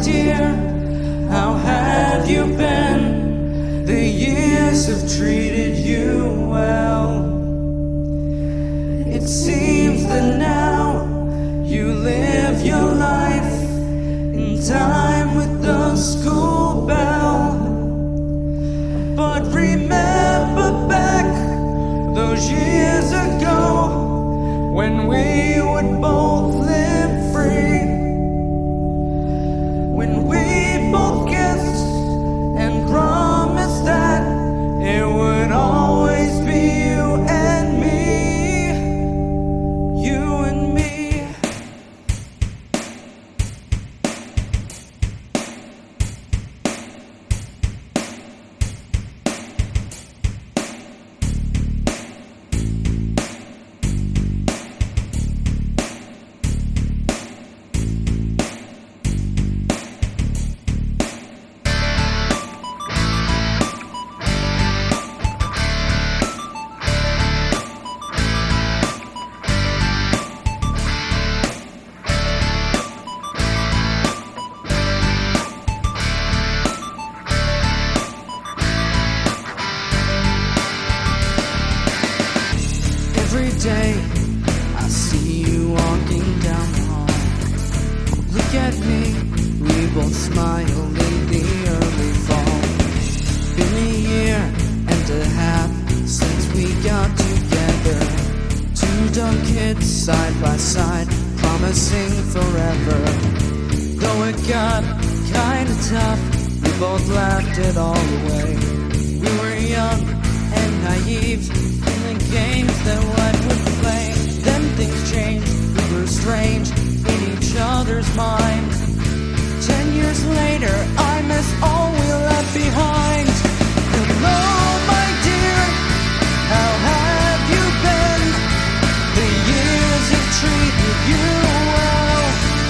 dear, how have you been? The years have treated you well. It seems that now you live your life in time with the school bell. But remember back those years ago when we would both live free, when we both kissed and promised that it would always be you and me, you and me. Every day I see you walking down the hall. Look at me, we both smile in the early fall. Been a year and a half since we got together. Two dumb kids side by side, promising forever. Though it got kinda tough, we both laughed it all away. We were young and naive in the games that one would play. Then things changed, we grew strange in each other's mind. 10 years later, I miss all we left behind. Hello, my dear, how have you been? The years have treated you well.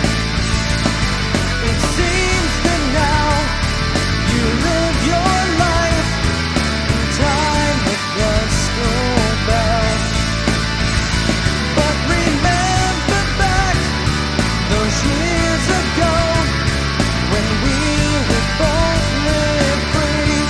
It seems that now you live your life in time with the school bell. But remember back those years ago when we would both live free,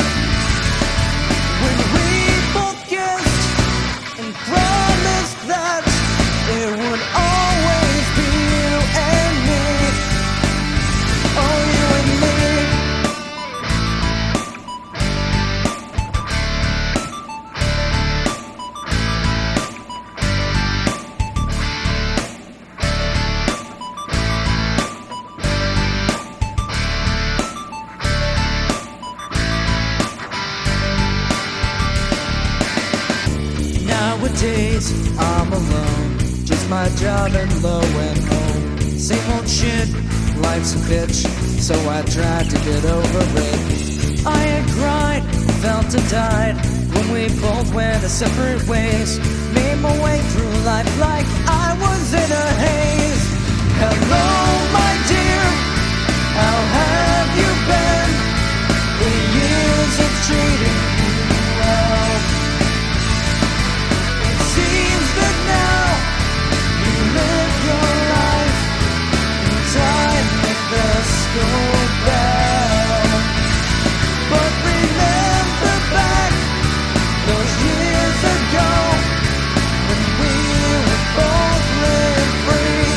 when we both kissed and promised that it would always be you and me. Oh, you and me. Nowadays, I'm alone, just my job and low and home. Same old shit, life's a bitch, so I tried to get over it. I had cried, felt and died when we both went our separate ways. Made my way through life like I was in a haze. Hello, my dear, how have you been? The years have treated you well. Seems that now you live your life in time with the school bell. But remember back those years ago when we would both live free,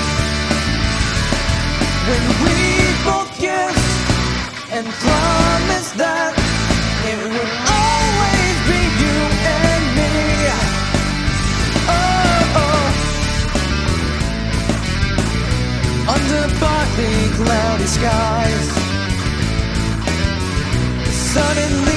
when we both kissed and promised that it would always be you and me. Under partly cloudy skies, suddenly